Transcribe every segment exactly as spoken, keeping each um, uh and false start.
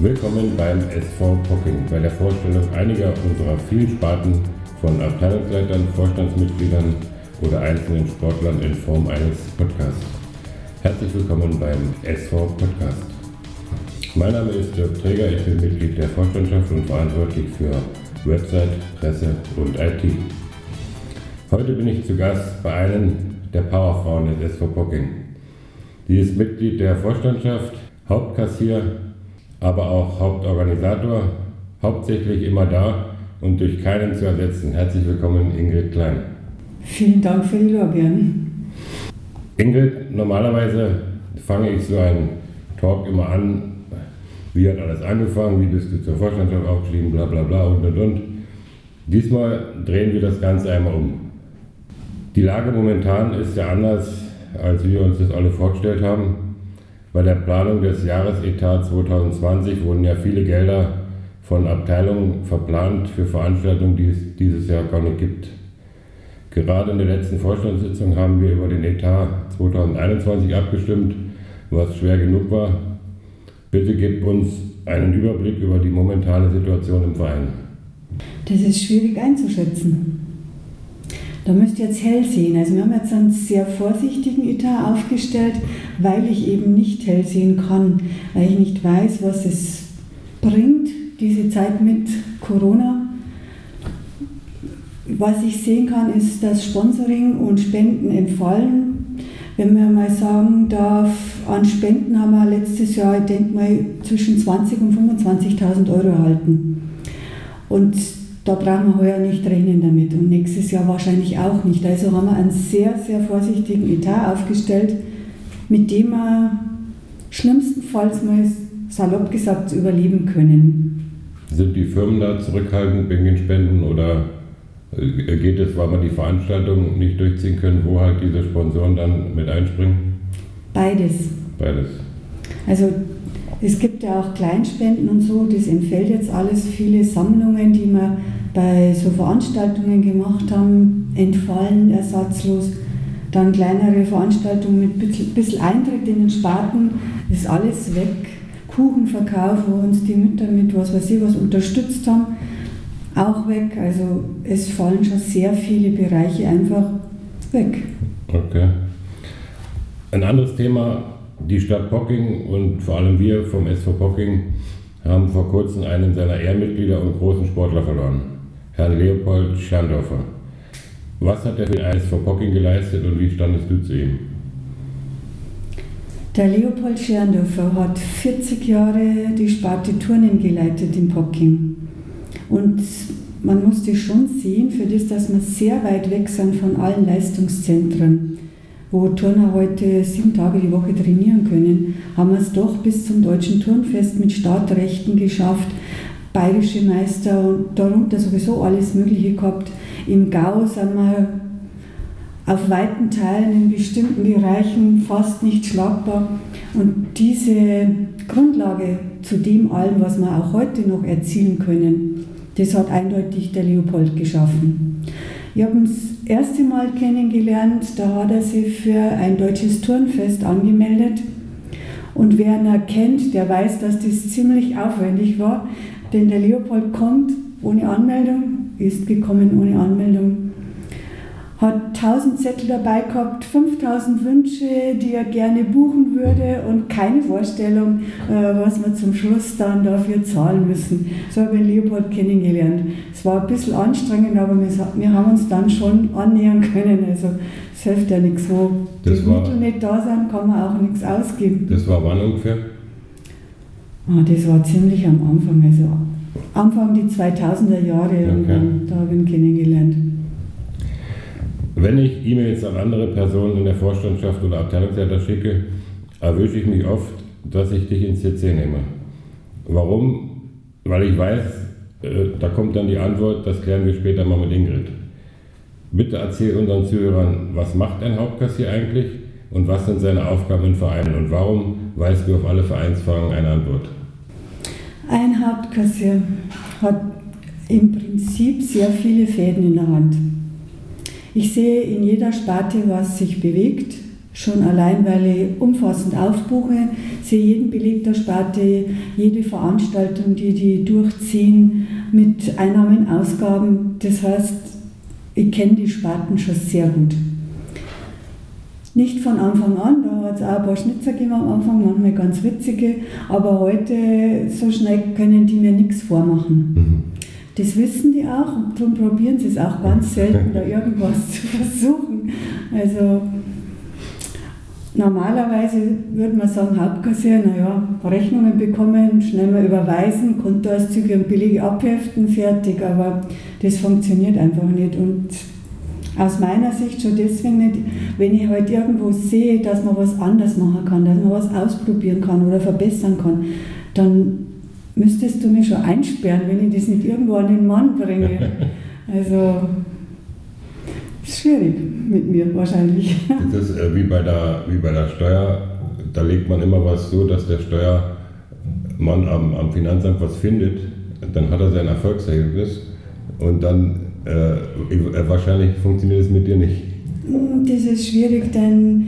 Willkommen beim S V Pocking, bei der Vorstellung einiger unserer vielen Sparten von Abteilungsleitern, Vorstandsmitgliedern oder einzelnen Sportlern in Form eines Podcasts. Herzlich willkommen beim S V Podcast. Mein Name ist Dirk Träger, ich bin Mitglied der Vorstandschaft und verantwortlich für Website, Presse und I T. Heute bin ich zu Gast bei einem der Powerfrauen des S V Pocking. Sie ist Mitglied der Vorstandschaft, Hauptkassier, aber auch Hauptorganisator, hauptsächlich immer da und durch keinen zu ersetzen. Herzlich willkommen, Ingrid Klein. Vielen Dank für die Lorbeeren. Ingrid, normalerweise fange ich so einen Talk immer an, wie hat alles angefangen, wie bist du zur Vorstandschaft aufgestiegen, bla bla bla und und und. Diesmal drehen wir das Ganze einmal um. Die Lage momentan ist ja anders, als wir uns das alle vorgestellt haben. Bei der Planung des Jahresetats zwanzig zwanzig wurden ja viele Gelder von Abteilungen verplant für Veranstaltungen, die es dieses Jahr gar nicht gibt. Gerade in der letzten Vorstandssitzung haben wir über den Etat zwanzig einundzwanzig abgestimmt, was schwer genug war. Bitte gebt uns einen Überblick über die momentane Situation im Verein. Das ist schwierig einzuschätzen. Da müsst ihr jetzt hell sehen. Also wir haben jetzt einen sehr vorsichtigen Etat aufgestellt, weil ich eben nicht hell sehen kann, weil ich nicht weiß, was es bringt, diese Zeit mit Corona. Was ich sehen kann, ist, dass Sponsoring und Spenden entfallen. Wenn man mal sagen darf, an Spenden haben wir letztes Jahr, ich denke mal, zwischen zwanzigtausend und fünfundzwanzigtausend Euro erhalten. Und da brauchen wir heuer nicht rechnen damit und nächstes Jahr wahrscheinlich auch nicht. Also haben wir einen sehr, sehr vorsichtigen Etat aufgestellt, mit dem wir schlimmstenfalls mal salopp gesagt überleben können. Sind die Firmen da zurückhaltend wegen den Spenden oder geht es, weil wir die Veranstaltung nicht durchziehen können, wo halt diese Sponsoren dann mit einspringen? Beides. Beides. Also es gibt ja auch Kleinspenden und so, das entfällt jetzt alles. Viele Sammlungen, die wir bei so Veranstaltungen gemacht haben, entfallen ersatzlos. Dann kleinere Veranstaltungen mit ein bisschen Eintritt in den Sparten, ist alles weg. Kuchenverkauf, wo uns die Mütter mit was weiß ich was unterstützt haben, auch weg. Also es fallen schon sehr viele Bereiche einfach weg. Okay. Ein anderes Thema. Die Stadt Pocking und vor allem wir vom S V Pocking haben vor kurzem einen seiner Ehrenmitglieder und großen Sportler verloren, Herrn Leopold Scherndorfer. Was hat er für den S V Pocking geleistet und wie standest du zu ihm? Der Leopold Scherndorfer hat vierzig Jahre die Sparte Turnen geleitet in Pocking. Und man musste schon sehen, für das, dass wir sehr weit weg sind von allen Leistungszentren, wo Turner heute sieben Tage die Woche trainieren können, haben wir es doch bis zum Deutschen Turnfest mit Startrechten geschafft, bayerische Meister und darunter sowieso alles Mögliche gehabt. Im Gau sind wir auf weiten Teilen in bestimmten Bereichen fast nicht schlagbar. Und diese Grundlage zu dem allem, was wir auch heute noch erzielen können, das hat eindeutig der Leopold geschaffen. Ich habe ihn das erste Mal kennengelernt, da hat er sich für ein deutsches Turnfest angemeldet. Und wer ihn kennt, der weiß, dass das ziemlich aufwendig war, denn der Leopold kommt ohne Anmeldung, ist gekommen ohne Anmeldung, hat tausend Zettel dabei gehabt, fünftausend Wünsche, die er gerne buchen würde und keine Vorstellung, was wir zum Schluss dann dafür zahlen müssen. So habe ich Leopold kennengelernt. Es war ein bisschen anstrengend, aber wir haben uns dann schon annähern können. Also es hilft ja nichts, wo das die Mittel nicht da sind, kann man auch nichts ausgeben. Das war wann ungefähr? Ah, das war ziemlich am Anfang, also Anfang die zweitausender Jahre, okay. Und dann, da habe ich ihn kennengelernt. Wenn ich E-Mails an andere Personen in der Vorstandschaft oder Abteilungsleiter schicke, erwische ich mich oft, dass ich dich ins C C nehme. Warum? Weil ich weiß, äh, da kommt dann die Antwort, das klären wir später mal mit Ingrid. Bitte erzähl unseren Zuhörern, was macht ein Hauptkassier eigentlich und was sind seine Aufgaben im Verein und warum weißt du auf alle Vereinsfragen eine Antwort? Ein Hauptkassier hat im Prinzip sehr viele Fäden in der Hand. Ich sehe in jeder Sparte, was sich bewegt, Schon allein, weil ich umfassend aufbuche, sehe jeden Beleg der Sparte, jede Veranstaltung, die die durchziehen, mit Einnahmen, Ausgaben. Das heißt, ich kenne die Sparten schon sehr gut. Nicht von Anfang an, da hat es auch ein paar Schnitzer gegeben am Anfang, manchmal ganz witzige, aber heute, so schnell können die mir nichts vormachen. Mhm. Das wissen die auch und darum probieren sie es auch ganz selten, da irgendwas zu versuchen. Also normalerweise würde man sagen, Hauptkassier, naja, Rechnungen bekommen, schnell mal überweisen, Kontoauszüge und Belege abheften, fertig, aber das funktioniert einfach nicht. Und aus meiner Sicht schon deswegen nicht, wenn ich halt irgendwo sehe, dass man was anders machen kann, dass man was ausprobieren kann oder verbessern kann, dann müsstest du mich schon einsperren, wenn ich das nicht irgendwo an den Mann bringe. Also, ist schwierig mit mir wahrscheinlich. Das ist äh, wie, bei der, wie bei der Steuer, da legt man immer was so, dass der Steuermann am, am Finanzamt was findet, dann hat er sein Erfolgserlebnis und dann äh, wahrscheinlich funktioniert es mit dir nicht. Das ist schwierig, denn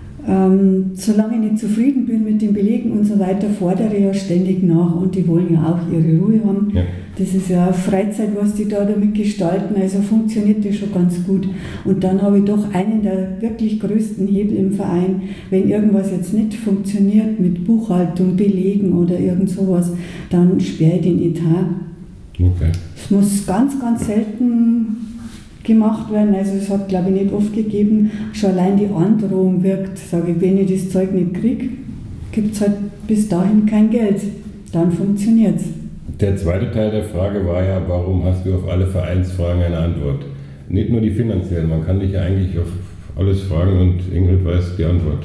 Ähm, solange ich nicht zufrieden bin mit den Belegen und so weiter, fordere ich ja ständig nach und die wollen ja auch ihre Ruhe haben. Ja. Das ist ja Freizeit, was die da damit gestalten, also funktioniert das schon ganz gut. Und dann habe ich doch einen der wirklich größten Hebel im Verein, wenn irgendwas jetzt nicht funktioniert mit Buchhaltung, Belegen oder irgend sowas, dann sperre ich den Etat. Okay. Es muss ganz, ganz selten gemacht werden, also es hat glaube ich nicht oft gegeben, schon allein die Androhung wirkt, sage ich, wenn ich das Zeug nicht kriege, gibt es halt bis dahin kein Geld, dann funktioniert es. Der zweite Teil der Frage war ja, warum hast du auf alle Vereinsfragen eine Antwort? Nicht nur die finanziellen, man kann dich ja eigentlich auf alles fragen und Ingrid weiß die Antwort.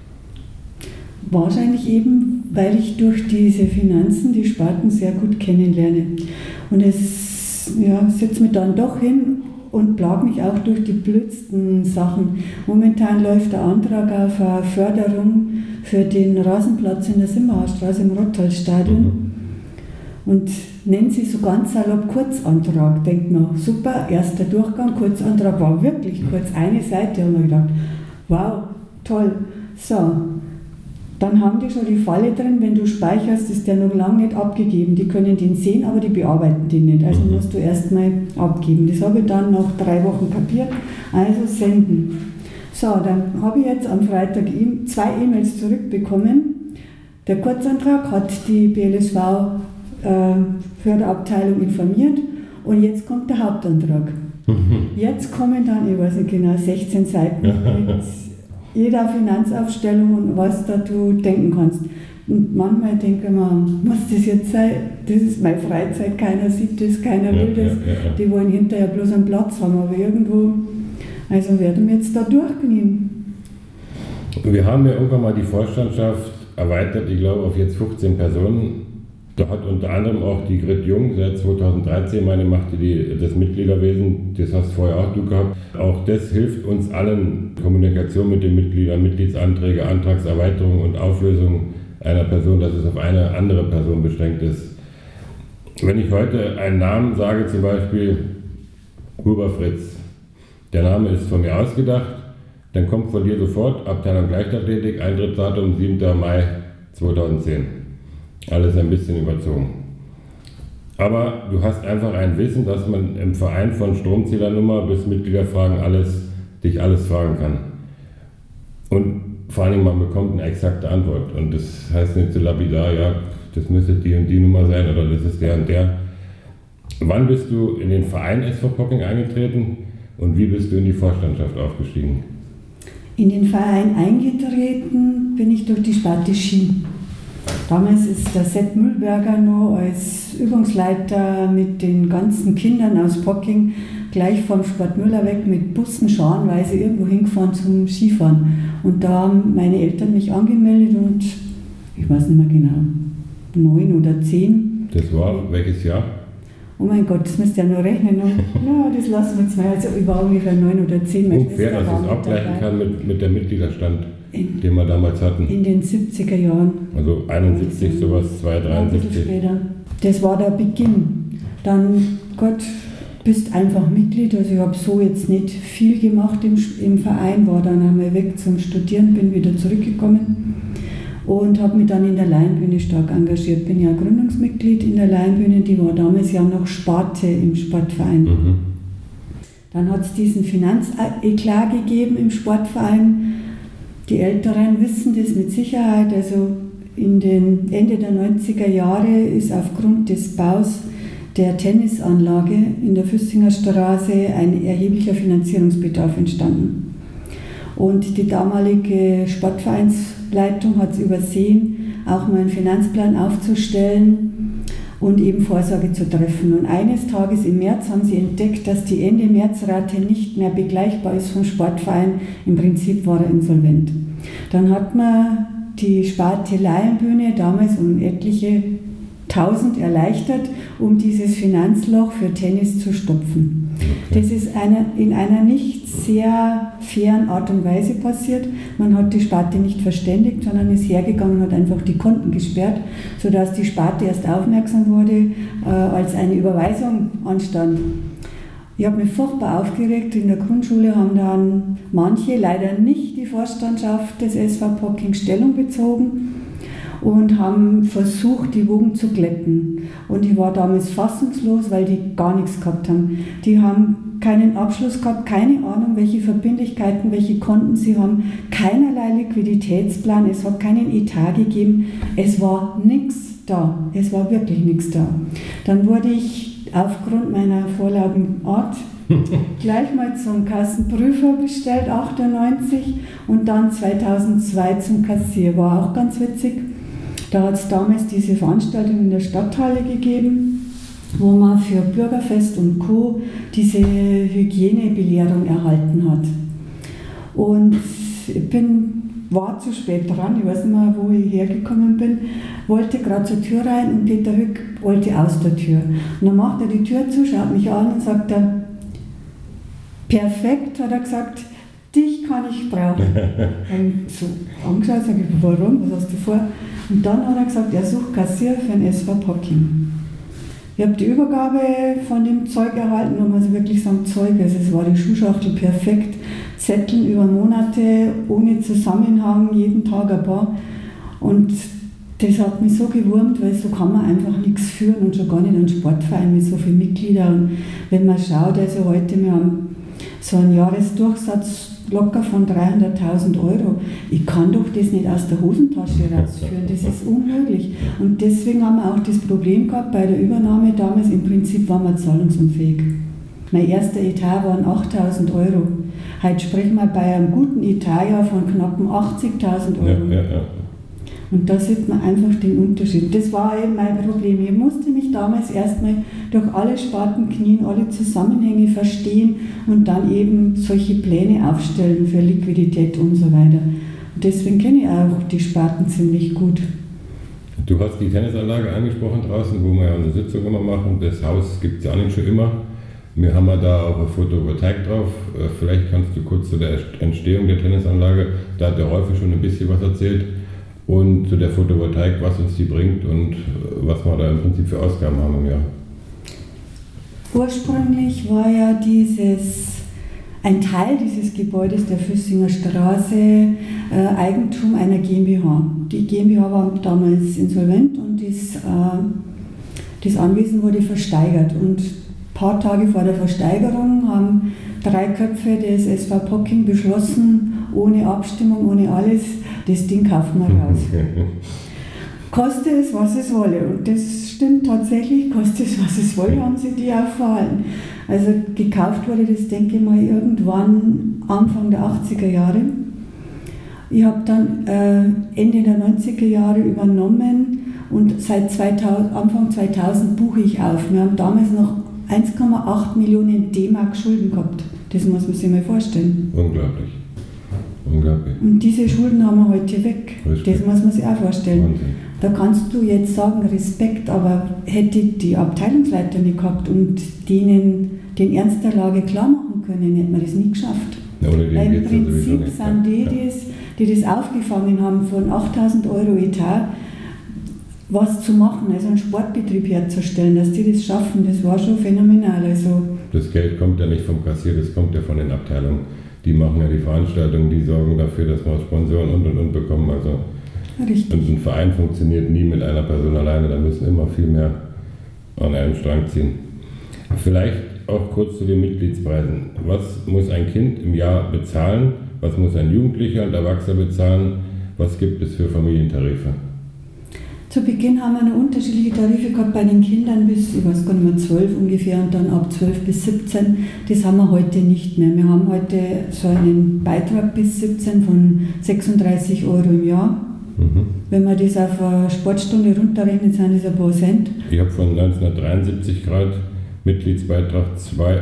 Wahrscheinlich eben, weil ich durch diese Finanzen die Sparten sehr gut kennenlerne und es ja, setzt mich dann doch hin und plagt mich auch durch die blödsten Sachen. Momentan läuft der Antrag auf eine Förderung für den Rasenplatz in der Simmerhausstraße im Rottalstadion mhm. und nennt sie so ganz salopp Kurzantrag. Denkt man, super, erster Durchgang, Kurzantrag war wirklich kurz, eine Seite, haben wir gedacht, wow, toll. So, dann haben die schon die Falle drin, wenn du speicherst, ist der noch lange nicht abgegeben. Die können den sehen, aber die bearbeiten den nicht. Also musst du erstmal abgeben. Das habe ich dann nach drei Wochen kapiert. Also senden. So, dann habe ich jetzt am Freitag zwei E-Mails zurückbekommen. Der Kurzantrag hat die B L S V-Förderabteilung äh, informiert und jetzt kommt der Hauptantrag. Jetzt kommen dann, ich weiß nicht genau, sechzehn Seiten mit jeder Finanzaufstellung und was da du denken kannst. Und manchmal denke ich mir, muss das jetzt sein? Das ist meine Freizeit, keiner sieht das, keiner will das. Ja, ja, ja. Die wollen hinterher bloß einen Platz haben, aber irgendwo, also werden wir jetzt da durchgehen. Wir haben ja irgendwann mal die Vorstandschaft erweitert, ich glaube auf jetzt fünfzehn Personen. Da hat unter anderem auch die Grit Jung seit zweitausenddreizehn, meine machte die, das Mitgliederwesen, das hast vorher auch du gehabt. Auch das hilft uns allen, Kommunikation mit den Mitgliedern, Mitgliedsanträge, Antragserweiterung und Auflösung einer Person, dass es auf eine andere Person beschränkt ist. Wenn ich heute einen Namen sage, zum Beispiel Huber Fritz, der Name ist von mir ausgedacht, dann kommt von dir sofort Abteilung Leichtathletik, Eintrittsdatum siebter Mai zweitausendzehn. Alles ein bisschen überzogen. Aber du hast einfach ein Wissen, dass man im Verein von Stromzählernummer bis Mitgliederfragen alles, dich alles fragen kann. Und vor allen Dingen, man bekommt eine exakte Antwort. Und das heißt nicht so lapidar, ja, das müsste die und die Nummer sein oder das ist der und der. Wann bist du in den Verein S V Pocking eingetreten und wie bist du in die Vorstandschaft aufgestiegen? In den Verein eingetreten bin ich durch die Sparte Ski. Damals ist der Sepp Mühlberger noch als Übungsleiter mit den ganzen Kindern aus Pocking gleich vom Sport Müller weg mit Bussen scharenweise irgendwo hingefahren zum Skifahren. Und da haben meine Eltern mich angemeldet und ich weiß nicht mehr genau, neun oder zehn. Das war welches Jahr? Oh mein Gott, das müsst ihr ja nur rechnen. Ja, das lassen wir jetzt mal. Also ich war ungefähr neun oder zehn. Ungefähr, dass ich es abgleichen kann mit, mit der Mitgliederstand, in, den wir damals hatten. In den siebziger Jahren. Also einundsiebzig, also, sowas, zwei, dreiundsiebzig. Ein bisschen später. Das war der Beginn. Dann, Gott, bist einfach Mitglied. Also ich habe so jetzt nicht viel gemacht im, im Verein, war dann einmal weg zum Studieren, bin wieder zurückgekommen und habe mich dann in der Laienbühne stark engagiert. Bin ja Gründungsmitglied in der Laienbühne, die war damals ja noch Sparte im Sportverein. Mhm. Dann hat es diesen Finanzeklat gegeben im Sportverein. Die Älteren wissen das mit Sicherheit. Also in den Ende der neunziger Jahre ist aufgrund des Baus der Tennisanlage in der Füssinger Straße ein erheblicher Finanzierungsbedarf entstanden. Und die damalige Sportvereinsleitung hat es übersehen, auch mal einen Finanzplan aufzustellen und eben Vorsorge zu treffen. Und eines Tages im März haben sie entdeckt, dass die Ende-März-Rate nicht mehr begleichbar ist vom Sportverein. Im Prinzip war er insolvent. Dann hat man die Sparte Laienbühne damals um etliche tausend erleichtert, um dieses Finanzloch für Tennis zu stopfen. Okay. Das ist eine, in einer nicht sehr fairen Art und Weise passiert. Man hat die Sparte nicht verständigt, sondern ist hergegangen und hat einfach die Konten gesperrt, sodass die Sparte erst aufmerksam wurde, äh, als eine Überweisung anstand. Ich habe mich furchtbar aufgeregt. In der Grundschule haben dann manche, leider nicht die Vorstandschaft des S V Pocking, Stellung bezogen und haben versucht, die Wogen zu glätten. Und ich war damals fassungslos, weil die gar nichts gehabt haben. Die haben keinen Abschluss gehabt, keine Ahnung, welche Verbindlichkeiten, welche Konten sie haben, keinerlei Liquiditätsplan, es hat keinen Etat gegeben, es war nichts da, es war wirklich nichts da. Dann wurde ich aufgrund meiner vorlaufen Art gleich mal zum Kassenprüfer bestellt, achtundneunzig, und dann zweitausendzwei zum Kassier. War auch ganz witzig. Da hat es damals diese Veranstaltung in der Stadthalle gegeben, wo man für Bürgerfest und Co. diese Hygienebelehrung erhalten hat. Und ich bin, war zu spät dran, ich weiß nicht mehr, wo ich hergekommen bin, wollte gerade zur Tür rein und Peter Hück wollte aus der Tür. Und dann macht er die Tür zu, schaut mich an und sagt er, perfekt, hat er gesagt, dich kann ich brauchen. Und so angeschaut, sage ich, warum, was hast du vor? Und dann hat er gesagt, er sucht Kassier für den S V Pocking. Ich habe die Übergabe von dem Zeug erhalten, und muss wirklich sagen, Zeug, also es war die Schuhschachtel perfekt, Zetteln über Monate, ohne Zusammenhang, jeden Tag ein paar. Und das hat mich so gewurmt, weil so kann man einfach nichts führen und schon gar nicht einen Sportverein mit so vielen Mitgliedern. Und wenn man schaut, also heute, wir haben so einen Jahresdurchsatz locker von dreihunderttausend Euro. Ich kann doch das nicht aus der Hosentasche rausführen, das ist unmöglich. Und deswegen haben wir auch das Problem gehabt bei der Übernahme damals, im Prinzip waren wir zahlungsunfähig. Mein erster Etat waren achttausend Euro. Heute sprechen wir bei einem guten Etat ja von knapp achtzigtausend Euro. Ja, ja, ja. Und da sieht man einfach den Unterschied. Das war eben mein Problem. Ich musste mich damals erstmal durch alle Sparten knien, alle Zusammenhänge verstehen und dann eben solche Pläne aufstellen für Liquidität und so weiter. Und deswegen kenne ich auch die Sparten ziemlich gut. Du hast die Tennisanlage angesprochen draußen, wo wir ja eine Sitzung immer machen. Das Haus gibt es ja nicht schon immer. Wir haben ja da auch eine Photovoltaik drauf. Vielleicht kannst du kurz zu der Entstehung der Tennisanlage, da hat der Rolf schon ein bisschen was erzählt, und zu der Photovoltaik, was uns die bringt und was wir da im Prinzip für Ausgaben haben im Jahr. Ursprünglich war ja dieses, ein Teil dieses Gebäudes der Füssinger Straße äh, Eigentum einer GmbH. Die GmbH war damals insolvent und das, äh, das Anwesen wurde versteigert. Und ein paar Tage vor der Versteigerung haben drei Köpfe des S V Pocking beschlossen, ohne Abstimmung, ohne alles, das Ding kaufen wir raus. Koste es, was es wolle. Und das stimmt tatsächlich, koste es, was es wolle, haben sie die auch verhalten. Also gekauft wurde das, denke ich mal, irgendwann Anfang der achtziger Jahre. Ich habe dann äh, Ende der neunziger Jahre übernommen und seit zweitausend, Anfang zweitausend buche ich auf. Wir haben damals noch eins Komma acht Millionen D-Mark Schulden gehabt. Das muss man sich mal vorstellen. Unglaublich. Unglaublich. Und diese Schulden haben wir heute weg. Respekt. Das muss man sich auch vorstellen. Wahnsinn. Da kannst du jetzt sagen, Respekt, aber hätte die Abteilungsleiter nicht gehabt und denen den Ernst der Lage klar machen können, hätten wir das nie geschafft. Ja, Weil im Prinzip sind die, die das, die das aufgefangen haben, von achttausend Euro Etat was zu machen, also einen Sportbetrieb herzustellen, dass die das schaffen, das war schon phänomenal. Also das Geld kommt ja nicht vom Kassier, das kommt ja von den Abteilungen. Die machen ja die Veranstaltungen, die sorgen dafür, dass wir Sponsoren und und und bekommen. Also Richtig. Und ein Verein funktioniert nie mit einer Person alleine, da müssen immer viel mehr an einem Strang ziehen. Vielleicht auch kurz zu den Mitgliedspreisen. Was muss ein Kind im Jahr bezahlen? Was muss ein Jugendlicher und Erwachsener bezahlen? Was gibt es für Familientarife? Zu Beginn haben wir noch unterschiedliche Tarife gehabt bei den Kindern bis, ich weiß gar nicht mehr, zwölf ungefähr und dann ab zwölf bis siebzehn. Das haben wir heute nicht mehr. Wir haben heute so einen Beitrag bis siebzehn von sechsunddreißig Euro im Jahr. Mhm. Wenn man das auf eine Sportstunde runterrechnet, sind das ein paar Cent. Ich habe von neunzehnhundertdreiundsiebzig Grad Mitgliedsbeitrag zwei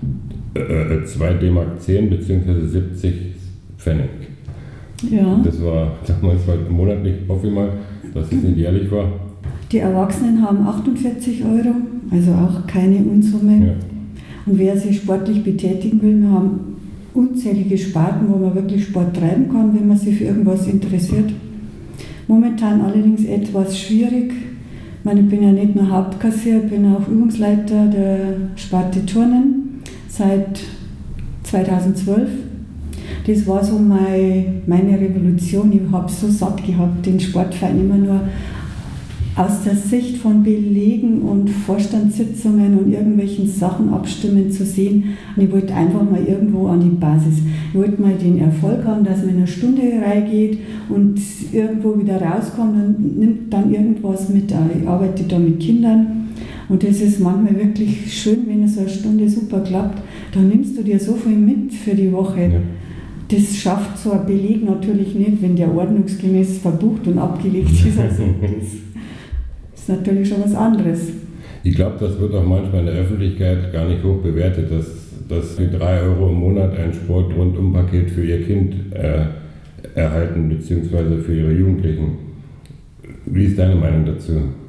D Mark zehn bzw. siebzig Pfennig. Ja. Das war damals monatlich, hoffe ich mal, dass es nicht jährlich war. Die Erwachsenen haben achtundvierzig Euro, also auch keine Unsumme. Ja. Und wer sich sportlich betätigen will, wir haben unzählige Sparten, wo man wirklich Sport treiben kann, wenn man sich für irgendwas interessiert. Momentan allerdings etwas schwierig. Ich meine, ich bin ja nicht nur Hauptkassier, ich bin auch Übungsleiter der Sparte Turnen seit zweitausendzwölf. Das war so meine, meine Revolution. Ich habe es so satt gehabt, den Sportverein immer nur aus der Sicht von Belegen und Vorstandssitzungen und irgendwelchen Sachen abstimmen zu sehen. Und ich wollte einfach mal irgendwo an die Basis. Ich wollte mal den Erfolg haben, dass man in eine Stunden reingeht und irgendwo wieder rauskommt und nimmt dann irgendwas mit. Ich arbeite da mit Kindern und das ist manchmal wirklich schön, wenn so eine Stunde super klappt. Dann nimmst du dir so viel mit für die Woche. Ja. Das schafft so ein Beleg natürlich nicht, wenn der ordnungsgemäß verbucht und abgelegt ist. Also das ist natürlich schon was anderes. Ich glaube, das wird auch manchmal in der Öffentlichkeit gar nicht hoch bewertet, dass, dass die drei Euro im Monat ein Sport-Rundum-Paket für ihr Kind äh, erhalten, beziehungsweise für ihre Jugendlichen. Wie ist deine Meinung dazu?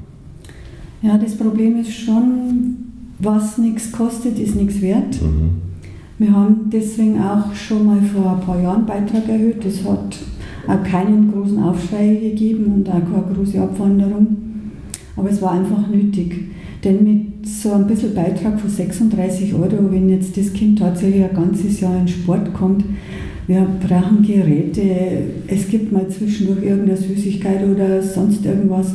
Ja, das Problem ist schon, was nichts kostet, ist nichts wert. Mhm. Wir haben deswegen auch schon mal vor ein paar Jahren einen Beitrag erhöht. Das hat auch keinen großen Aufschrei gegeben und auch keine große Abwanderung. Aber es war einfach nötig. Denn mit so ein bisschen Beitrag von sechsunddreißig Euro, wenn jetzt das Kind tatsächlich ein ganzes Jahr in Sport kommt, wir brauchen Geräte, es gibt mal zwischendurch irgendeine Süßigkeit oder sonst irgendwas.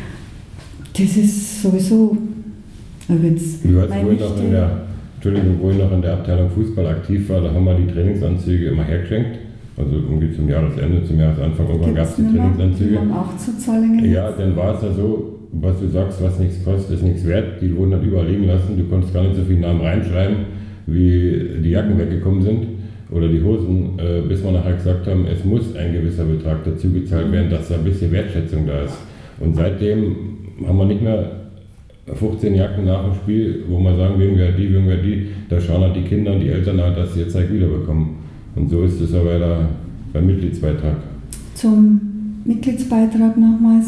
Das ist sowieso ein Witz. Du hast wohl noch in der Entschuldigung, wo ich noch in der Abteilung Fußball aktiv war, da haben wir die Trainingsanzüge immer hergeschenkt. Also irgendwie zum Jahresende, zum Jahresanfang, irgendwann gab es die Trainingsanzüge. Die haben auch zu Zahlungen. Ja, dann war es ja so, was du sagst, was nichts kostet, ist nichts wert. Die wurden dann überall liegen lassen. Du konntest gar nicht so viele Namen reinschreiben, wie die Jacken weggekommen sind oder die Hosen, bis wir nachher gesagt haben, es muss ein gewisser Betrag dazu gezahlt werden, dass da ein bisschen Wertschätzung da ist. Und seitdem haben wir nicht mehr fünfzehn Jacken nach dem Spiel, wo man sagen, wem gehört die, wem gehört die, da schauen halt die Kinder und die Eltern halt, dass sie ihr Zeug wiederbekommen. Und so ist es aber bei der, beim Mitgliedsbeitrag. Zum Mitgliedsbeitrag nochmals.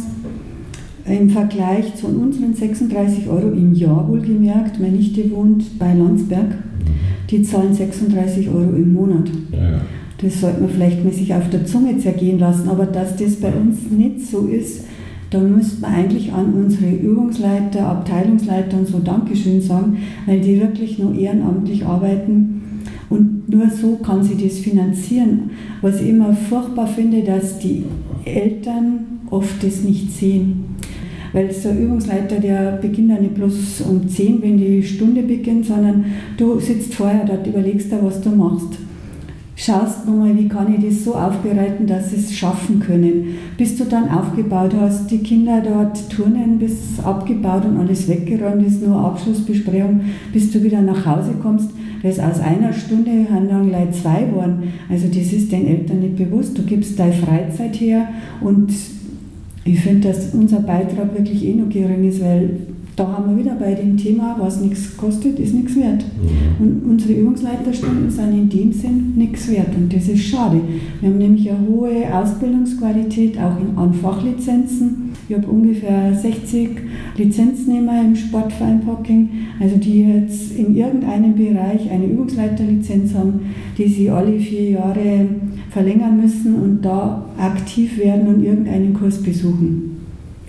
Im Vergleich zu unseren sechsunddreißig Euro im Jahr wohlgemerkt, meine Nichte wohnt bei Landsberg, die zahlen sechsunddreißig Euro im Monat. Ja, ja. Das sollte man vielleicht mal sich auf der Zunge zergehen lassen, aber dass das bei uns nicht so ist, da müsste man eigentlich an unsere Übungsleiter, Abteilungsleiter und so Dankeschön sagen, weil die wirklich nur ehrenamtlich arbeiten und nur so kann sie das finanzieren. Was ich immer furchtbar finde, dass die Eltern oft das nicht sehen. Weil so ein Übungsleiter, der beginnt ja nicht bloß um zehn, wenn die Stunde beginnt, sondern du sitzt vorher dort, überlegst dir, was du machst. Schaust nochmal, wie kann ich das so aufbereiten, dass sie es schaffen können. Bis du dann aufgebaut hast, die Kinder dort turnen, bis abgebaut und alles weggeräumt ist, nur Abschlussbesprechung, bis du wieder nach Hause kommst. Das ist aus einer Stunde haben dann gleich zwei geworden. Also das ist den Eltern nicht bewusst. Du gibst deine Freizeit her und ich finde, dass unser Beitrag wirklich eh noch gering ist, weil da haben wir wieder bei dem Thema, was nichts kostet, ist nichts wert. Mhm. Und unsere Übungsleiterstunden sind in dem Sinn nichts wert und das ist schade. Wir haben nämlich eine hohe Ausbildungsqualität, auch in, an Fachlizenzen. Ich habe ungefähr sechzig Lizenznehmer im Sportverein Pocking, also die jetzt in irgendeinem Bereich eine Übungsleiterlizenz haben, die sie alle vier Jahre verlängern müssen und da aktiv werden und irgendeinen Kurs besuchen.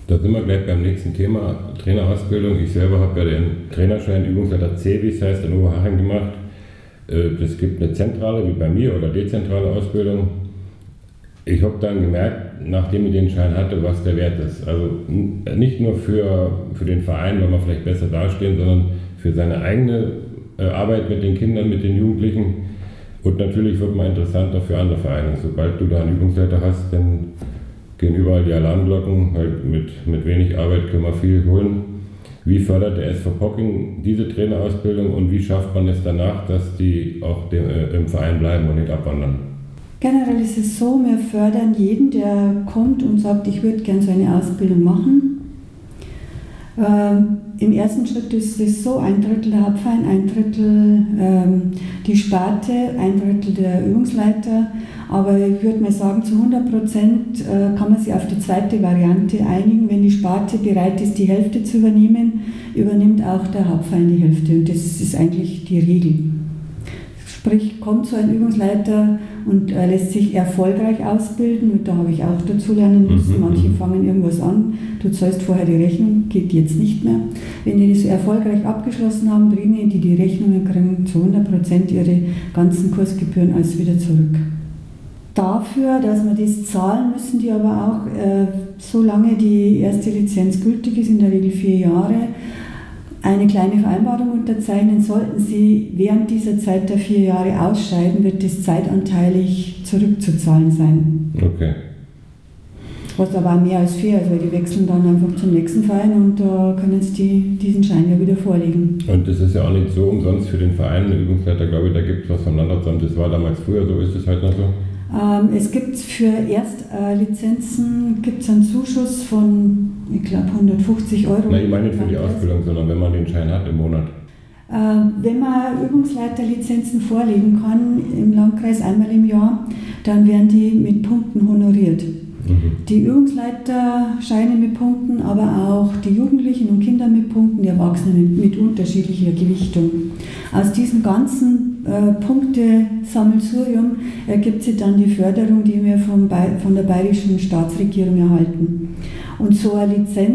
Da sind wir gleich beim nächsten Thema, Trainerausbildung. Ich selber habe ja den Trainerschein Übungsleiter C, wie es heißt, in Oberhaching gemacht. Es gibt eine zentrale, wie bei mir, oder dezentrale Ausbildung. Ich habe dann gemerkt, nachdem ich den Schein hatte, was der Wert ist. Also nicht nur für, für den Verein, weil man vielleicht besser dastehen, sondern für seine eigene Arbeit mit den Kindern, mit den Jugendlichen. Und natürlich wird man interessanter für andere Vereine. Sobald du da einen Übungsleiter hast, dann gehen überall die Alarmglocken. Halt mit, mit wenig Arbeit können wir viel holen. Wie fördert der S V Pocking diese Trainerausbildung und wie schafft man es danach, dass die auch dem, äh, im Verein bleiben und nicht abwandern? Generell ist es so, wir fördern jeden, der kommt und sagt, ich würde gerne so eine Ausbildung machen. Ähm, Im ersten Schritt ist es so, ein Drittel der Hauptverein, ein Drittel ähm, die Sparte, ein Drittel der Übungsleiter. Aber ich würde mal sagen, zu hundert Prozent äh, kann man sich auf die zweite Variante einigen. Wenn die Sparte bereit ist, die Hälfte zu übernehmen, übernimmt auch der Hauptverein die Hälfte. Und das ist eigentlich die Regel. Sprich, kommt so ein Übungsleiter und äh, lässt sich erfolgreich ausbilden. Und da habe ich auch dazu lernen müssen. Manche fangen irgendwas an, du zahlst vorher die Rechnung, geht jetzt nicht mehr. Wenn die das erfolgreich abgeschlossen haben, bringen die die Rechnungen, kriegen zu hundert Prozent ihre ganzen Kursgebühren alles wieder zurück. Dafür, dass wir das zahlen, müssen die aber auch, äh, solange die erste Lizenz gültig ist, in der Regel vier Jahre, eine kleine Vereinbarung unterzeichnen. Sollten sie während dieser Zeit der vier Jahre ausscheiden, wird das zeitanteilig zurückzuzahlen sein. Okay. Was aber auch mehr als fair ist, weil die wechseln dann einfach zum nächsten Verein und da äh, können sie die, diesen Schein ja wieder vorlegen. Und das ist ja auch nicht so umsonst für den Verein, eine Übungsleiter, glaube ich, da gibt es was vom Landratsamt, das war damals früher so, ist es halt noch so? Ähm, es gibt für Erstlizenzen gibt's einen Zuschuss von, ich glaube, hundertfünfzig Euro. Nein, ich meine nicht für die Ausbildung, sondern wenn man den Schein hat im Monat. Ähm, wenn man Übungsleiterlizenzen vorlegen kann, im Landkreis einmal im Jahr, dann werden die mit Punkten honoriert. Mhm. Die Übungsleiterscheine mit Punkten, aber auch die Jugendlichen und Kinder mit Punkten, die Erwachsenen mit unterschiedlicher Gewichtung. Aus diesem ganzen äh, Punktesammelsurium ergibt sich dann die Förderung, die wir vom Be- von der bayerischen Staatsregierung erhalten. Und so eine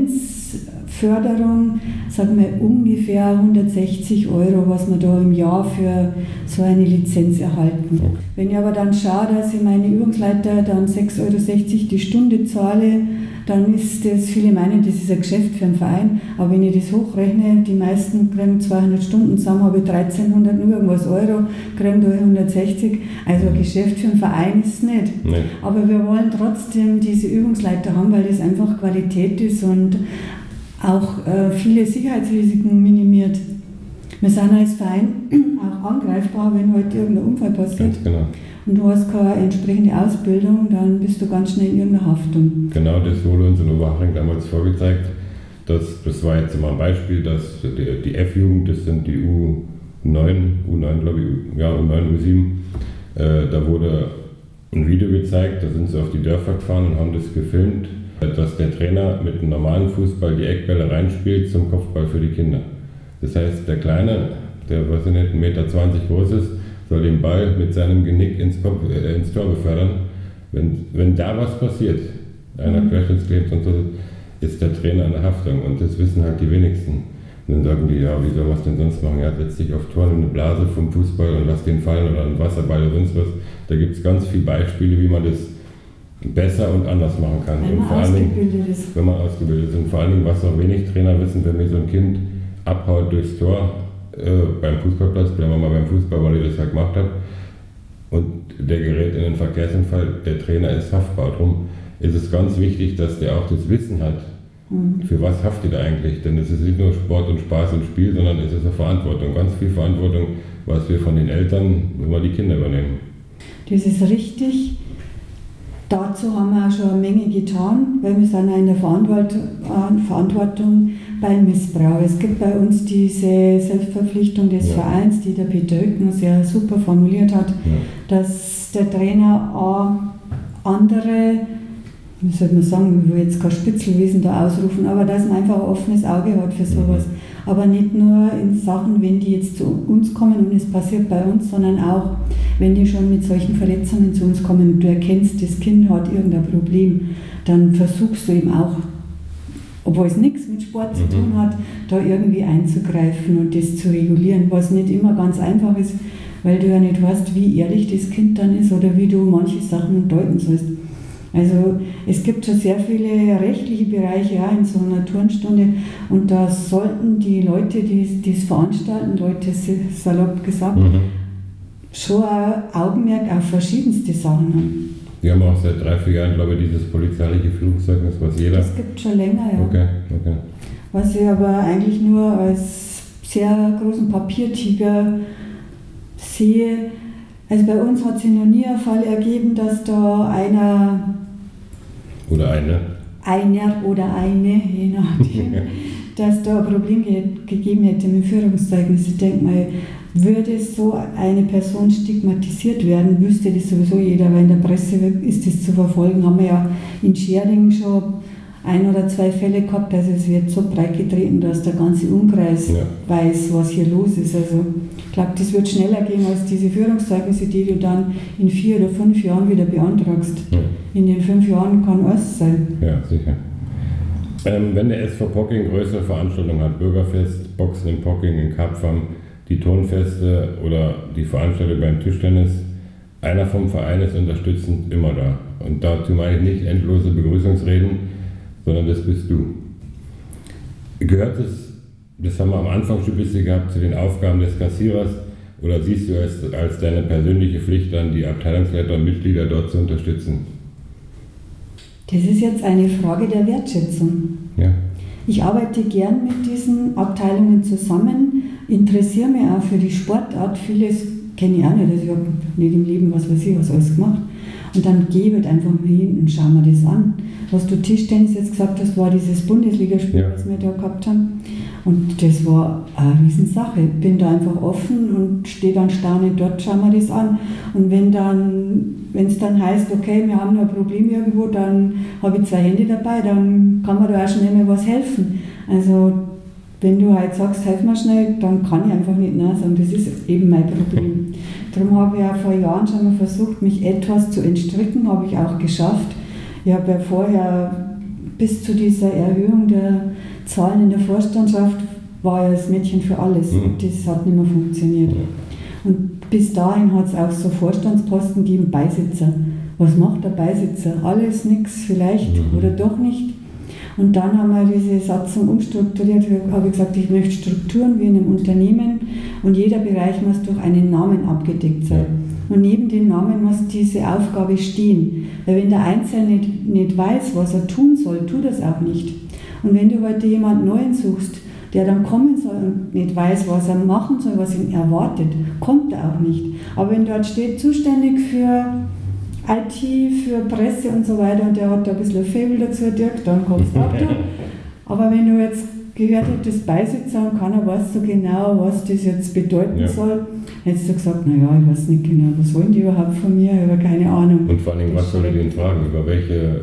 Lizenzförderung, sagen wir ungefähr hundertsechzig Euro, was wir da im Jahr für so eine Lizenz erhalten. Okay. Wenn ich aber dann schaue, dass ich meine Übungsleiter dann sechs Euro sechzig die Stunde zahle, dann ist das, viele meinen, das ist ein Geschäft für einen Verein, aber wenn ich das hochrechne, die meisten kriegen zweihundert Stunden zusammen, habe ich dreizehnhundert nur irgendwas Euro, kriegen da hundertsechzig, also ein Geschäft für einen Verein ist es nicht. Nee. Aber wir wollen trotzdem diese Übungsleiter haben, weil das einfach Qualität ist und auch äh, viele Sicherheitsrisiken minimiert. Wir sind als Verein auch angreifbar, wenn heute irgendein Unfall passiert. Ganz genau. Und du hast keine entsprechende Ausbildung, dann bist du ganz schnell in irgendeiner Haftung. Genau, das wurde uns in Oberhaching damals vorgezeigt. Das, das war jetzt mal ein Beispiel, dass die, die F-Jugend, das sind die U neun, U neun glaube ich, ja U neun, U sieben, äh, da wurde ein Video gezeigt, da sind sie auf die Dörfer gefahren und haben das gefilmt, dass der Trainer mit einem normalen Fußball die Eckbälle reinspielt zum Kopfball für die Kinder. Das heißt, der Kleine, der was nicht eins Meter zwanzig groß ist, soll den Ball mit seinem Genick ins, Kopf, äh, ins Tor befördern. Wenn, wenn da was passiert, einer mhm. quetscht ins Klebt und so, ist der Trainer in der Haftung und das wissen halt die wenigsten. Und dann sagen die, ja, wie soll man es denn sonst machen? Ja, setz dich auf Tor, nimm eine Blase vom Fußball und lass den fallen oder einen Wasserball oder sonst was. Da gibt es ganz viele Beispiele, wie man das besser und anders machen kann. Wenn man und vor allen Dingen, ist. Wenn man ausgebildet ist. Und vor allen Dingen, was auch wenig Trainer wissen, wenn mir so ein Kind abhaut durchs Tor, äh, beim Fußballplatz, bleiben wir mal beim Fußball, weil ich das halt gemacht habe, und der gerät in einen Verkehrsunfall, der Trainer ist haftbar. Darum ist es ganz wichtig, dass der auch das Wissen hat, mhm. für was haftet er eigentlich. Denn es ist nicht nur Sport und Spaß und Spiel, sondern es ist eine Verantwortung, ganz viel Verantwortung, was wir von den Eltern, wenn wir die Kinder übernehmen. Das ist richtig. Dazu haben wir auch schon eine Menge getan, weil wir sind auch in der Verantwortung beim Missbrauch. Es gibt bei uns diese Selbstverpflichtung des ja. Vereins, die der Peter Hücken sehr super formuliert hat, ja. dass der Trainer auch andere, wie soll man sagen, ich will jetzt kein Spitzelwesen da ausrufen, aber dass man einfach ein offenes Auge hat für sowas. Mhm. Aber nicht nur in Sachen, wenn die jetzt zu uns kommen und es passiert bei uns, sondern auch, wenn die schon mit solchen Verletzungen zu uns kommen und du erkennst, das Kind hat irgendein Problem, dann versuchst du ihm auch obwohl es nichts mit Sport zu Mhm. tun hat, da irgendwie einzugreifen und das zu regulieren, was nicht immer ganz einfach ist, weil du ja nicht weißt, wie ehrlich das Kind dann ist oder wie du manche Sachen deuten sollst. Also es gibt schon sehr viele rechtliche Bereiche auch in so einer Turnstunde und da sollten die Leute, die das veranstalten, Leute salopp gesagt, Mhm. schon ein Augenmerk auf verschiedenste Sachen haben. Die haben auch seit drei, vier Jahren, glaube ich, dieses polizeiliche Führungszeugnis, was jeder... Das gibt schon länger, ja. Okay, okay. Was ich aber eigentlich nur als sehr großen Papiertiger sehe. Also bei uns hat sich noch nie ein Fall ergeben, dass da einer, Oder eine. einer oder eine, je nachdem, dass da ein Problem ge gegeben hätte mit dem Führungszeugnis. Ich denke mal, würde so eine Person stigmatisiert werden, wüsste das sowieso jeder, weil in der Presse ist das zu verfolgen. Haben wir ja in Schering schon ein oder zwei Fälle gehabt, also es wird so breit getreten, dass der ganze Umkreis Ja. weiß, was hier los ist. Also ich glaube, das wird schneller gehen als diese Führungszeugnisse, die du dann in vier oder fünf Jahren wieder beantragst. Ja. In den fünf Jahren kann alles sein. Ja, sicher. Ähm, wenn der S V Pocking größere Veranstaltungen hat, Bürgerfest, Boxen in Pocking, in Kapfam, die Turnfeste oder die Veranstaltung beim Tischtennis, einer vom Verein ist unterstützend immer da. Und dazu meine ich nicht endlose Begrüßungsreden, sondern das bist du. Gehört es, das haben wir am Anfang schon ein bisschen gehabt, zu den Aufgaben des Kassierers, oder siehst du es als deine persönliche Pflicht an, die Abteilungsleiter und Mitglieder dort zu unterstützen? Das ist jetzt eine Frage der Wertschätzung. Ja. Ich arbeite gern mit diesen Abteilungen zusammen, interessiere mich auch für die Sportart. Vieles kenne ich auch nicht, also ich habe nicht im Leben was weiß ich, was alles gemacht. Und dann gehe ich halt einfach mal hin und schaue mir das an. Was du Tischtennis jetzt gesagt hast, war dieses Bundesligaspiel, Ja. was wir da gehabt haben. Und das war eine Riesensache. Ich bin da einfach offen und stehe dann staunend dort, schauen wir das an. Und wenn dann, wenn es dann heißt, okay, wir haben noch ein Problem irgendwo, dann habe ich zwei Hände dabei, dann kann man da auch schnell mal was helfen. Also wenn du halt sagst, helf mir schnell, dann kann ich einfach nicht nein sagen, das ist eben mein Problem. Darum habe ich ja vor Jahren schon mal versucht, mich etwas zu entstricken, habe ich auch geschafft. Ich habe ja vorher bis zu dieser Erhöhung der Zahlen in der Vorstandschaft war ja das Mädchen für alles. Mhm. Das hat nicht mehr funktioniert. Und bis dahin hat es auch so Vorstandsposten gegeben, Beisitzer. Was macht der Beisitzer? Alles, nichts, vielleicht Mhm. oder doch nicht. Und dann haben wir diese Satzung umstrukturiert. Ich habe gesagt, ich möchte Strukturen wie in einem Unternehmen und jeder Bereich muss durch einen Namen abgedeckt sein. Und neben dem Namen muss diese Aufgabe stehen. Weil wenn der Einzelne nicht, nicht weiß, was er tun soll, tut er es auch nicht. Und wenn du heute jemanden Neuen suchst, der dann kommen soll und nicht weiß, was er machen soll, was ihn erwartet, kommt er auch nicht. Aber wenn dort steht, zuständig für I T, für Presse und so weiter, und der hat da ein bisschen ein Faible dazu, Dirk, dann kommst auch du. Aber wenn du jetzt gehört hättest, Beisitzer und keiner weiß so genau, was das jetzt bedeuten Ja. soll, hättest du gesagt, naja, ich weiß nicht genau, was wollen die überhaupt von mir, ich habe keine Ahnung. Und vor allem, was soll er den fragen? Über welche,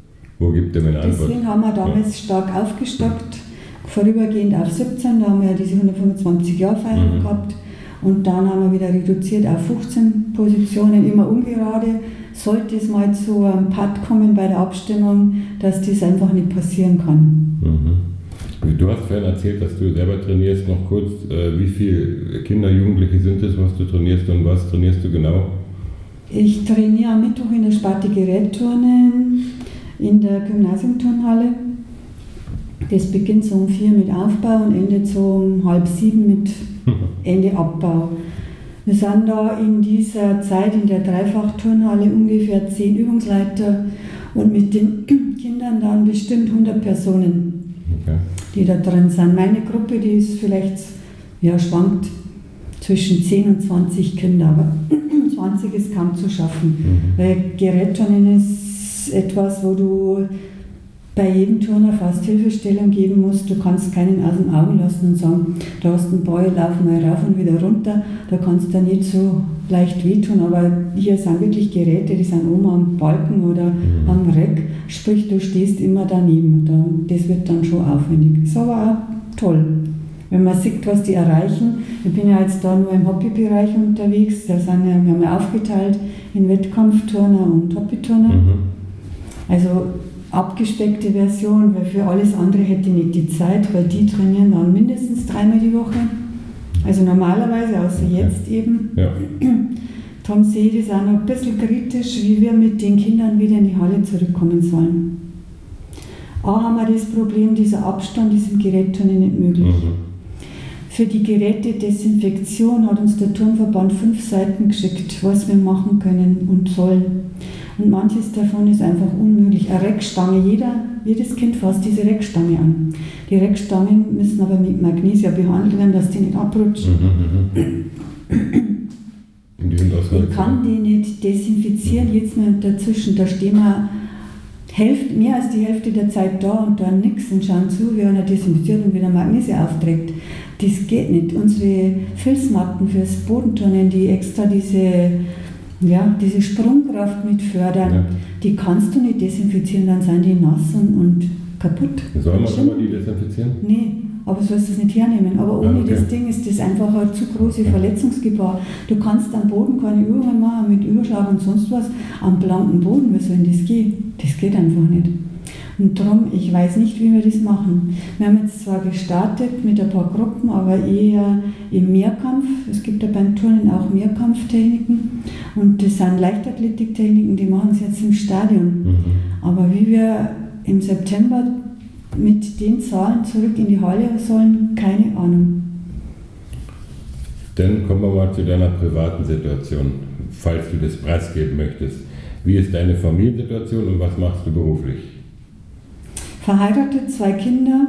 wo gibt er mir eine Antwort? Deswegen haben wir damals ja. stark aufgestockt, vorübergehend auf siebzehn, da haben wir ja diese hundertfünfundzwanzig-Jahr-Feier Mhm. gehabt. Und dann haben wir wieder reduziert auf fünfzehn Positionen, immer ungerade. Sollte es mal zu einem Patt kommen bei der Abstimmung, dass das einfach nicht passieren kann. Mhm. Du hast vorhin erzählt, dass du selber trainierst. Noch kurz, äh, wie viele Kinder, Jugendliche sind es, was du trainierst und was trainierst du genau? Ich trainiere am Mittwoch in der Sparte Gerätturnen in der Gymnasiumturnhalle. Das beginnt so um vier mit Aufbau und endet so um halb sieben mit Ende Abbau. Wir sind da in dieser Zeit in der Dreifachturnhalle ungefähr zehn Übungsleiter und mit den Kindern dann bestimmt hundert Personen, Okay. die da drin sind. Meine Gruppe, die ist vielleicht, ja, schwankt zwischen zehn und zwanzig Kinder, aber zwanzig ist kaum zu schaffen, Mhm. weil Gerätturnen ist etwas, wo du bei jedem Turner fast Hilfestellung geben musst. Du kannst keinen aus den Augen lassen und sagen, da hast du einen Ball, lauf mal rauf und wieder runter. Da kannst du nicht so leicht wehtun, aber hier sind wirklich Geräte, die sind oben am Balken oder Mhm. am Reck. Sprich, du stehst immer daneben und dann, das wird dann schon aufwendig. Ist aber auch toll, wenn man sieht, was die erreichen. Ich bin ja jetzt da nur im Hobbybereich unterwegs. Da sind ja, wir haben ja aufgeteilt in Wettkampfturner und Hobbyturner. Mhm. Also abgespeckte Version, weil für alles andere hätte ich nicht die Zeit, weil die trainieren dann mindestens dreimal die Woche. Also normalerweise, außer okay. jetzt eben. Ja. Darum sehe ich das auch noch ein bisschen kritisch, wie wir mit den Kindern wieder in die Halle zurückkommen sollen. A, haben wir das Problem, dieser Abstand ist im Gerätturnen nicht möglich. Mhm. Für die Gerätedesinfektion hat uns der Turnverband fünf Seiten geschickt, was wir machen können und sollen. Und manches davon ist einfach unmöglich. Eine Reckstange, jeder, jedes Kind fasst diese Reckstange an. Die Reckstangen müssen aber mit Magnesia behandelt werden, dass die nicht abrutschen. Mhm, und die sind aus Holz, ich kann die nicht desinfizieren, mhm. jetzt mal dazwischen, da stehen wir Hälfte, mehr als die Hälfte der Zeit da und dann nichts und schauen zu, wie einer desinfiziert und wieder Magnesia aufträgt. Das geht nicht. Unsere Filzmatten fürs Bodenturnen, die extra diese, ja, diese Sprungkraft mit fördern, ja. die kannst du nicht desinfizieren, dann sind die nass und, und kaputt. Sollen wir schon mal die desinfizieren? Nee, aber sollst du das nicht hernehmen. Aber ohne okay. das Ding ist das einfach eine zu große Verletzungsgefahr. Du kannst am Boden keine Übungen machen mit Überschlag und sonst was. Am blanken Boden, wie soll denn das gehen? Das geht einfach nicht. Und darum, ich weiß nicht, wie wir das machen. Wir haben jetzt zwar gestartet mit ein paar Gruppen, aber eher im Mehrkampf. Es gibt ja beim Turnen auch Mehrkampftechniken und das sind Leichtathletiktechniken, die machen es jetzt im Stadion. Mhm. Aber wie wir im September mit den Zahlen zurück in die Halle sollen, keine Ahnung. Dann kommen wir mal zu deiner privaten Situation, falls du das preisgeben möchtest. Wie ist deine Familiensituation und was machst du beruflich? Verheiratet, zwei Kinder.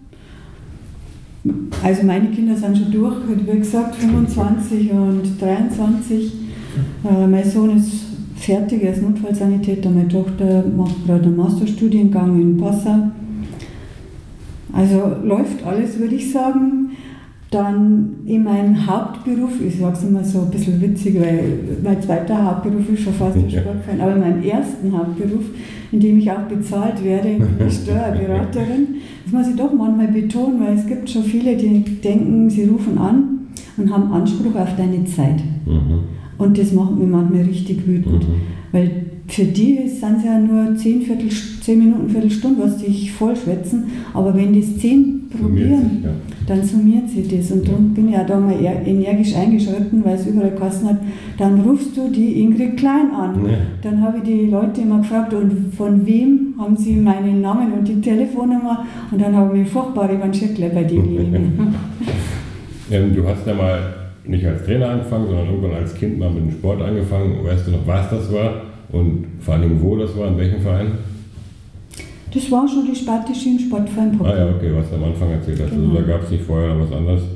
Also meine Kinder sind schon durch, wie gesagt, fünfundzwanzig und dreiundzwanzig. Äh, mein Sohn ist fertig, er ist Notfallsanitäter, meine Tochter macht gerade einen Masterstudiengang in Passau. Also läuft alles, würde ich sagen. Dann in meinem Hauptberuf, ich sage es immer so ein bisschen witzig, weil mein zweiter Hauptberuf ist schon fast ein Sportverein, aber in meinem ersten Hauptberuf, in dem ich auch bezahlt werde, ich Steuerberaterin, das muss ich doch manchmal betonen, weil es gibt schon viele, die denken, sie rufen an und haben Anspruch auf deine Zeit. Mhm. Und das macht mich manchmal richtig wütend, mhm. weil für die sind es ja nur zehn, Viertel, zehn Minuten, Viertelstunde, was dich vollschwätzen, aber wenn das zehn probieren, sich, ja. dann summiert sich das. Und ja. darum bin ich auch da mal energisch eingeschritten, weil es überall geheißen hat, dann rufst du die Ingrid Klein an. Ja. Dann habe ich die Leute immer gefragt, und von wem haben sie meinen Namen und die Telefonnummer, und dann habe ich mich furchtbar revanchiert bei denen. ähm, du hast ja mal nicht als Trainer angefangen, sondern irgendwann als Kind mal mit dem Sport angefangen. Weißt du noch, was das war? Und vor allem, wo das war, in welchem Verein? Das war schon die Spartische im Sportverein Pocking. Ah ja, okay, was du am Anfang erzählt hast. Genau. Also da gab es nicht vorher noch was anderes.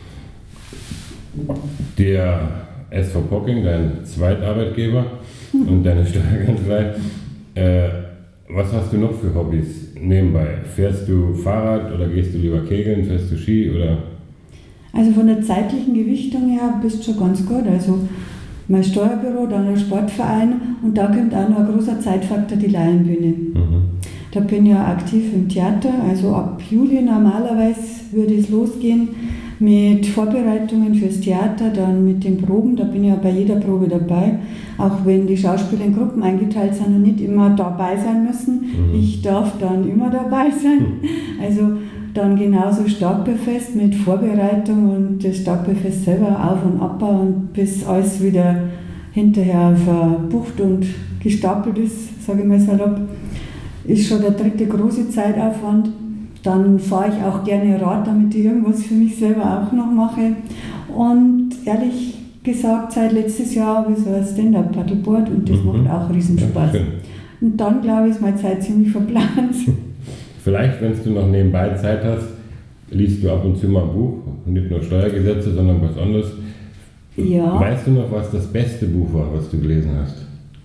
Der S V Pocking, dein Zweitarbeitgeber hm. und deine Steuerkanzlei, äh, was hast du noch für Hobbys nebenbei? Fährst du Fahrrad oder gehst du lieber kegeln? Fährst du Ski? Oder? Also von der zeitlichen Gewichtung her bist du schon ganz gut. Also mein Steuerbüro, dann der Sportverein, und da kommt auch noch ein großer Zeitfaktor, die Laienbühne. Mhm. Da bin ich ja aktiv im Theater, also ab Juli normalerweise würde es losgehen mit Vorbereitungen fürs Theater, dann mit den Proben, da bin ich ja bei jeder Probe dabei, auch wenn die Schauspieler in Gruppen eingeteilt sind und nicht immer dabei sein müssen. Mhm. Ich darf dann immer dabei sein. Mhm. Also dann genauso Startbefest mit Vorbereitung und das Startbefest selber Auf- und Abbau, und bis alles wieder hinterher verbucht und gestapelt ist, sage ich mal salopp, ist schon der dritte große Zeitaufwand. Dann fahre ich auch gerne Rad, damit ich irgendwas für mich selber auch noch mache. Und ehrlich gesagt, seit letztes Jahr habe ich so ein Stand-Up-Paddleboard und das mhm. macht auch riesen Spaß. Und dann, glaube ich, ist meine Zeit ziemlich verplant. Vielleicht, wenn du noch nebenbei Zeit hast, liest du ab und zu mal ein Buch, nicht nur Steuergesetze, sondern was anderes. Ja. Weißt du noch, was das beste Buch war, was du gelesen hast?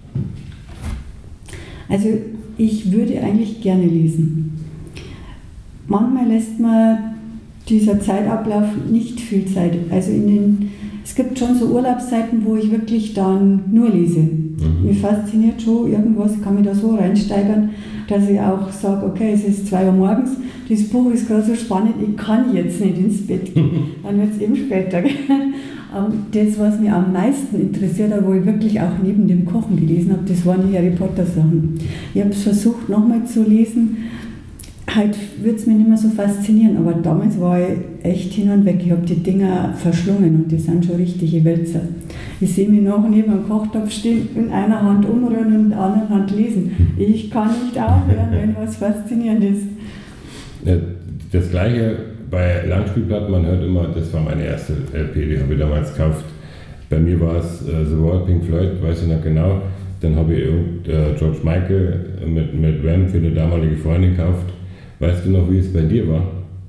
Also ich würde eigentlich gerne lesen. Manchmal lässt man dieser Zeitablauf nicht viel Zeit. Also in den, es gibt schon so Urlaubszeiten, wo ich wirklich dann nur lese. Mhm. Mich fasziniert schon irgendwas, kann mich da so reinsteigern, dass ich auch sage, okay, es ist zwei Uhr morgens, das Buch ist gerade so spannend, ich kann jetzt nicht ins Bett gehen. Dann wird es eben später. Das, was mich am meisten interessiert hat, wo ich wirklich auch neben dem Kochen gelesen habe, das waren die Harry Potter Sachen. Ich habe es versucht nochmal zu lesen. Heute würde es mich nicht mehr so faszinieren, aber damals war ich echt hin und weg. Ich habe die Dinger verschlungen und die sind schon richtige Wälzer. Ich sehe mich noch neben einem Kochtopf stehen, in einer Hand umrühren und in der anderen Hand lesen. Ich kann nicht aufhören, wenn was faszinierend ist. Ja, das Gleiche bei Langspielplatten, man hört immer, das war meine erste L P, die habe ich damals gekauft. Bei mir war es uh, The Wall, Pink Floyd, weiß ich noch genau. Dann habe ich uh, George Michael mit, mit Wham für eine damalige Freundin gekauft. Weißt du noch, wie es bei dir war?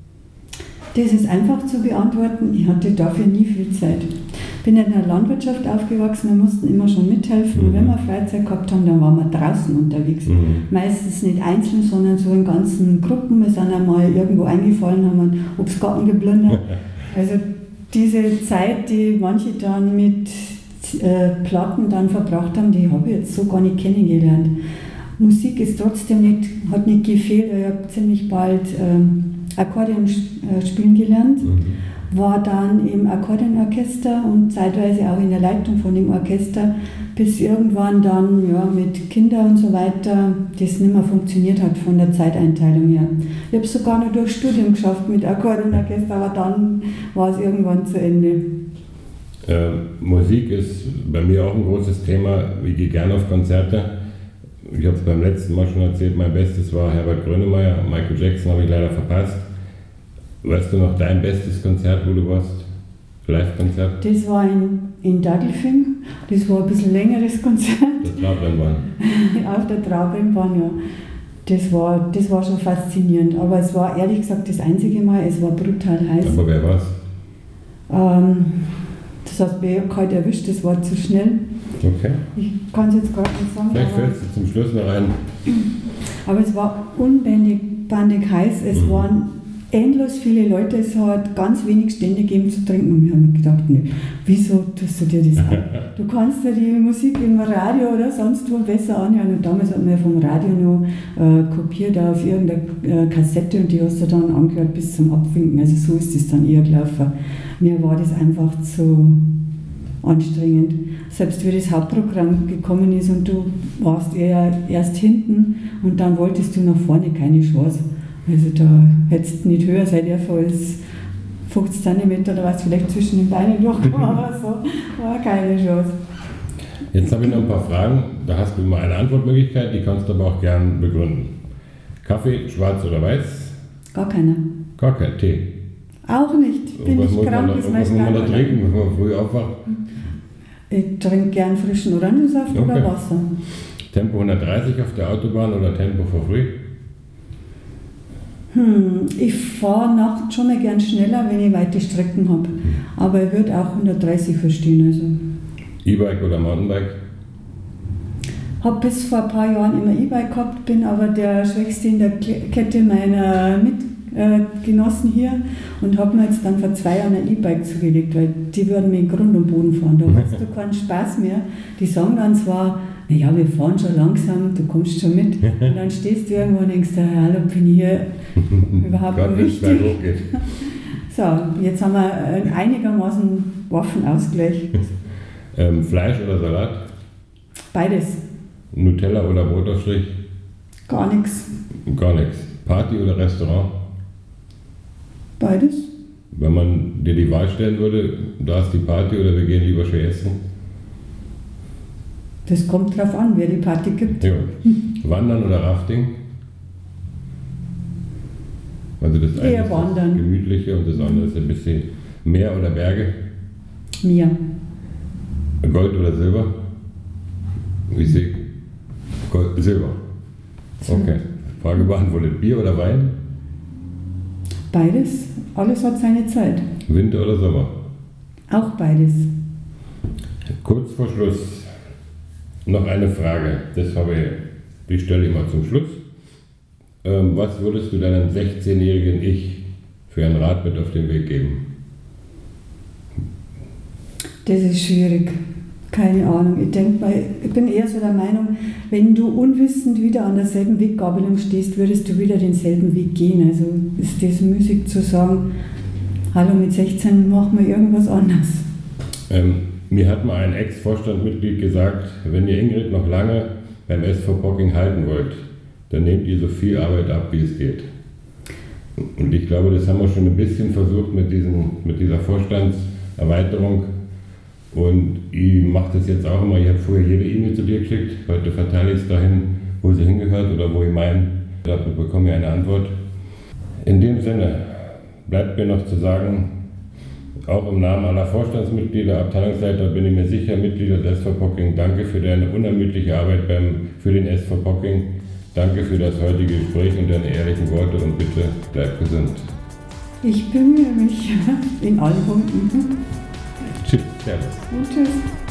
Das ist einfach zu beantworten. Ich hatte dafür nie viel Zeit. Ich bin in einer Landwirtschaft aufgewachsen, wir mussten immer schon mithelfen. Mhm. Und wenn wir Freizeit gehabt haben, dann waren wir draußen unterwegs. Mhm. Meistens nicht einzeln, sondern so in ganzen Gruppen. Wir sind einmal irgendwo eingefallen, haben einen Obstgarten geplündert. Also diese Zeit, die manche dann mit äh, Platten dann verbracht haben, die habe ich jetzt so gar nicht kennengelernt. Musik ist trotzdem nicht, hat nicht gefehlt. Ich habe ziemlich bald ähm, Akkordeon äh, spielen gelernt, mhm. war dann im Akkordeonorchester und zeitweise auch in der Leitung von dem Orchester, bis irgendwann dann ja, mit Kindern und so weiter das nicht mehr funktioniert hat von der Zeiteinteilung her. Ich habe es sogar noch durchs Studium geschafft mit Akkordeonorchester, aber dann war es irgendwann zu Ende. Äh, Musik ist bei mir auch ein großes Thema. Ich gehe gerne auf Konzerte. Ich habe es beim letzten Mal schon erzählt, mein Bestes war Herbert Grönemeyer, Michael Jackson habe ich leider verpasst. Weißt du noch dein bestes Konzert, wo du warst? Live-Konzert? Das war in, in Daglfing, das war ein bisschen längeres Konzert. Der Trabrennbahn. Auf der Trabrennbahn, ja. Das war, das war schon faszinierend, aber es war ehrlich gesagt das einzige Mal, es war brutal heiß. Aber wer war's? Ähm, das hat mich kalt erwischt, das war zu schnell. Okay. Ich kann es jetzt gar nicht sagen. Vielleicht fällt es zum Schluss noch ein. Aber es war unbändig bandig heiß. Es mhm. waren endlos viele Leute. Es hat ganz wenig Stände gegeben zu trinken. Und wir haben gedacht, nee, wieso tust du dir das an? Du kannst dir die Musik im Radio oder sonst wo besser anhören. Und damals hat man ja vom Radio noch äh, kopiert auf irgendeine äh, Kassette und die hast du dann angehört bis zum Abwinken. Also so ist es dann eher gelaufen. Mir war das einfach zu anstrengend. Selbst wie das Hauptprogramm gekommen ist und du warst eher erst hinten und dann wolltest du nach vorne, keine Chance. Also da hättest du nicht höher sein dürfen als fünfzig Zentimeter oder was vielleicht zwischen den Beinen durchgekommen, aber so war keine Chance. Jetzt habe ich noch ein paar Fragen. Da hast du immer eine Antwortmöglichkeit, die kannst du aber auch gern begründen. Kaffee, schwarz oder weiß? Gar keiner. Gar kein Tee? Auch nicht. Bin ich krank, das weiß ich gar nicht. Was muss man da trinken, wenn man früh aufwacht? Ich trinke gern frischen Orangensaft okay. oder Wasser. Tempo hundertdreißig auf der Autobahn oder Tempo for free? Hm, ich fahre nachts schon mal gern schneller, wenn ich weite Strecken habe. Hm. Aber ich würde auch hundertdreißig verstehen. Also. E-Bike oder Mountainbike? Ich habe bis vor ein paar Jahren immer E-Bike gehabt, bin aber der Schwächste in der Kette meiner Mitgenossen hier und habe mir jetzt dann vor zwei Jahren ein E-Bike zugelegt, weil die würden mir in Grund und Boden fahren. Da hast du keinen Spaß mehr. Die sagen dann zwar, naja, wir fahren schon langsam, du kommst schon mit. Und dann stehst du irgendwo und denkst, hallo, bin ich hier überhaupt nicht wichtig. So, jetzt haben wir einen einigermaßen Waffenausgleich. ähm, Fleisch oder Salat? Beides. Nutella oder Brotaufstrich? Gar nichts. Gar nichts. Party oder Restaurant? Beides. Wenn man dir die Wahl stellen würde, da ist die Party oder wir gehen lieber schön essen? Das kommt drauf an, wer die Party gibt. Ja. Wandern oder Rafting? Also das eine eher ist Wandern. Das Gemütliche und das andere ist ein bisschen Meer oder Berge? Meer. Gold oder Silber? Wie sehe Gold, Silber. Okay. Frage beantwortet. Bier oder Wein? Beides. Alles hat seine Zeit. Winter oder Sommer? Auch beides. Kurz vor Schluss noch eine Frage. Das habe ich, die stelle ich mal zum Schluss. Ähm, was würdest du deinem sechzehnjährigen Ich für einen Rat mit auf den Weg geben? Das ist schwierig. Keine Ahnung. Ich denke mal, ich bin eher so der Meinung, wenn du unwissend wieder an derselben Weggabelung stehst, würdest du wieder denselben Weg gehen. Also ist das müßig zu sagen, hallo, mit sechzehn machen wir irgendwas anderes. Ähm, mir hat mal ein Ex-Vorstandsmitglied gesagt, wenn ihr Ingrid noch lange beim S V Pocking halten wollt, dann nehmt ihr so viel Arbeit ab, wie es geht. Und ich glaube, das haben wir schon ein bisschen versucht mit, diesen, mit dieser Vorstandserweiterung. Und ich mache das jetzt auch immer. Ich habe vorher jede E-Mail zu dir geschickt. Heute verteile ich es dahin, wo sie hingehört oder wo ich meine. Dafür bekomme ich eine Antwort. In dem Sinne bleibt mir noch zu sagen, auch im Namen aller Vorstandsmitglieder, Abteilungsleiter bin ich mir sicher, Mitglieder des S V Pocking, danke für deine unermüdliche Arbeit beim, für den S V Pocking. Danke für das heutige Gespräch und deine ehrlichen Worte und bitte bleib gesund. Ich bemühe mich in allen Punkten. Tschüss. Servus. Und tschüss.